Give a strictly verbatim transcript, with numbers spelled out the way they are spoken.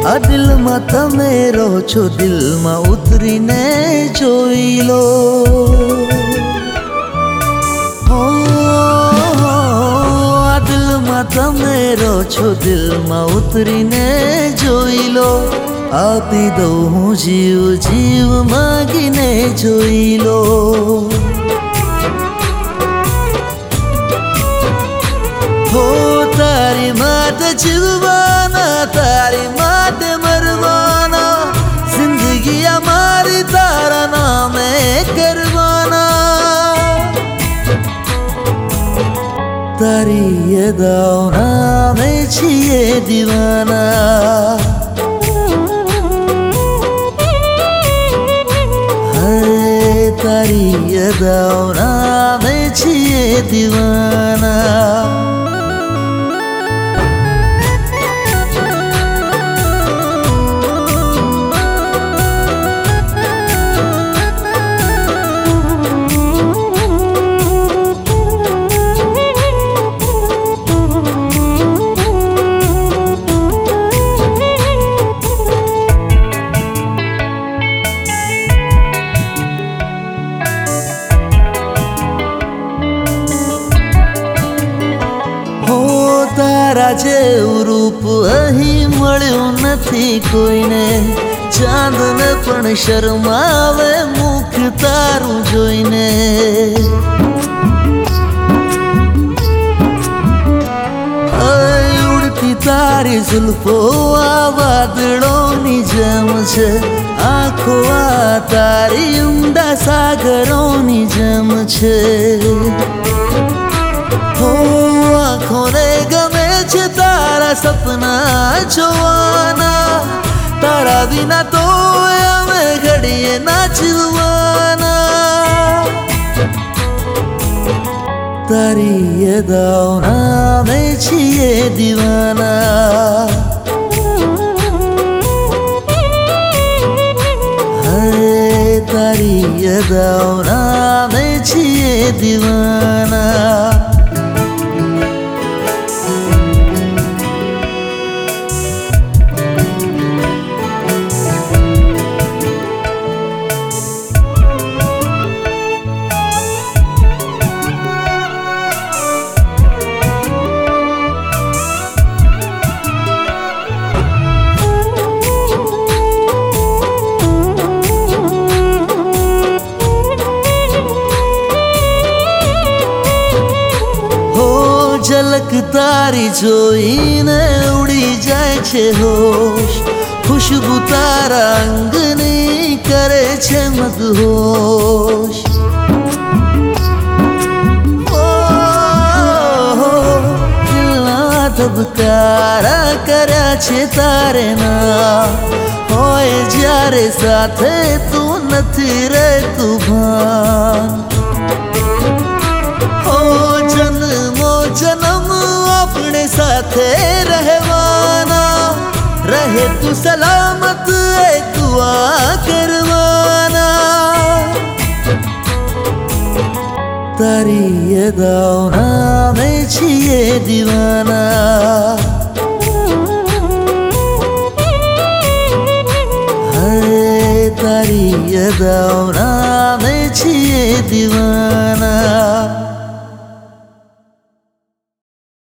आ दिल में तमे रहो छो, दिल में उतरी ने जोई लो। हो आ दिल में तमे रहो छो, दिल में उतरी ने जोई लो। आपी दो हूँ जीव जीव मांगीने जोई लो। हो तारी मात जीवाना, तारी मात मरवाना, जिंदगी हमारी तारा नाम करवाना। तारी यदाओ नाम छिए दीवाना। है तारी यदाओ नाम छिए दीवाना। तारा जेवुं रूप अहीं मळ्युं नथी कोईने। चांदने पण शरमावे मुख तारुं जोईने। उड़ती तारी जुल्फो आ वादळोनी जेम छे। आँखो आ तारी ऊंडा सागरोनी जेम छे। हो आँखों ने गमे छे तारा सपना जोवाना। तारा बिना तो अमे घड़ीए नाचवाना। तारी यदाओ नाम छिए दीवाना। है तारी यदाओ नाम छिए दीवाना। झलक तारी जोईने उड़ी जाए छे होश। खुशबू तारा अंगनी करे छे मदहोश। ओ दिलना धबकारा कर्या छे तारे ना। होय ज्यारे साथे तू नथी रहेतुं भान। जन्म अपने साथे रहवाना। रहे तू सलामत है दुआ करवाना। तारी यदाओ नाम छिए दीवाना। है तारी यदाओ नाम छिए दीवाना।